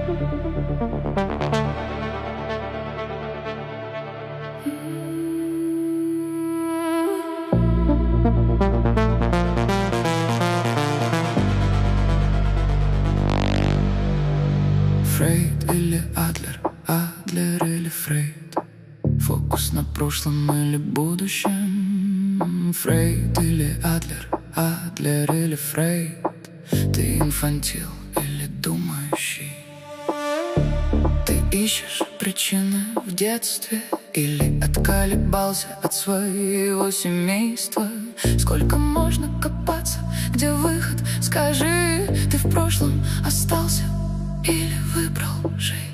Фрейд или Адлер, Адлер или Фрейд, фокус на прошлом или будущем. Фрейд или Адлер, Адлер или Фрейд, ты инфантил или думающий? Ты ищешь причины в детстве или отколебался от своего семейства? Сколько можно копаться, где выход? Скажи, ты в прошлом остался или выбрал жизнь?